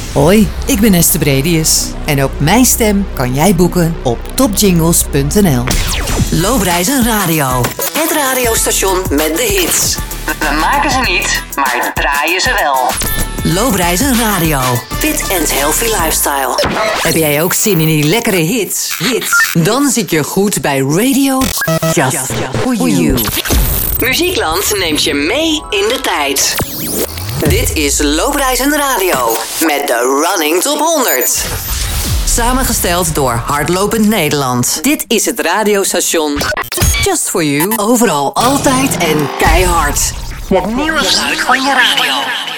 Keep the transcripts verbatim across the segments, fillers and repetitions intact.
Hoi, ik ben Esther Bredius en ook mijn stem kan jij boeken op topjingles punt n l. Lobreizen Radio, het radiostation met de hits. We maken ze niet, maar draaien ze wel. Lobreizen Radio, fit and healthy lifestyle. Heb jij ook zin in die lekkere hits? Hits? Dan zit je goed bij Radio Just For You. Muziekland neemt je mee in de tijd. Dit is Lobreizen Radio met de Running Top honderd. Samengesteld door Hardlopend Nederland. Dit is het radiostation Just For You. Overal, altijd en keihard. Het nieuwe geluid van je radio.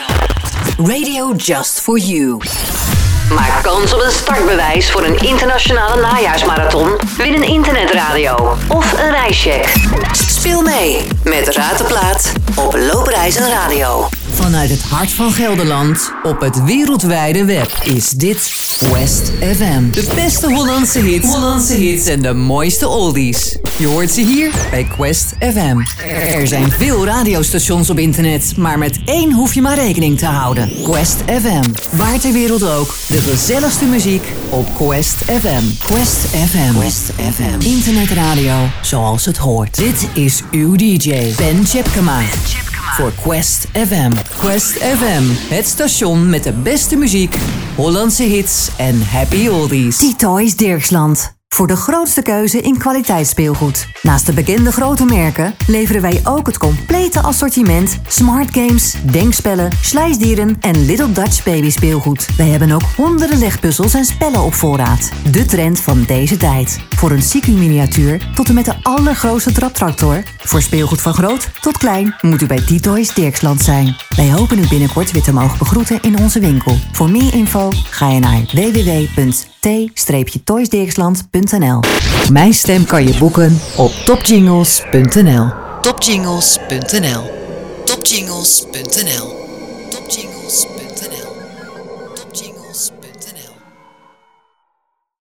Radio Just For You. Maak kans op een startbewijs voor een internationale najaarsmarathon. Win een internetradio of een reischeck. Speel mee met Raad de Plaat op Lobreizen Radio. Vanuit het hart van Gelderland op het wereldwijde web is dit Quest F M. De beste Hollandse hits, Hollandse hits en de mooiste oldies. Je hoort ze hier bij Quest F M. Er zijn veel radiostations op internet, maar met één hoef je maar rekening te houden. Quest F M. Waar ter wereld ook, de gezelligste muziek op Quest F M. Quest F M. Quest F M. Internetradio zoals het hoort. Dit is uw D J, Ben Tjepkema. Voor Quest F M. Quest F M, het station met de beste muziek, Hollandse hits en happy oldies. T-Toys Dirksland. Voor de grootste keuze in kwaliteitsspeelgoed. Naast de bekende grote merken leveren wij ook het complete assortiment smart games, denkspellen, slijsdieren en Little Dutch baby speelgoed. Wij hebben ook honderden legpuzzels en spellen op voorraad. De trend van deze tijd. Voor een C Q miniatuur tot en met de allergrootste traptractor. Voor speelgoed van groot tot klein moet u bij T-Toys Dirksland zijn. Wij hopen u binnenkort weer te mogen begroeten in onze winkel. Voor meer info ga je naar w w w punt t toys dirksland punt n l. Mijn stem kan je boeken op topjingles punt n l. topjingles punt n l. topjingles punt n l. topjingles punt n l.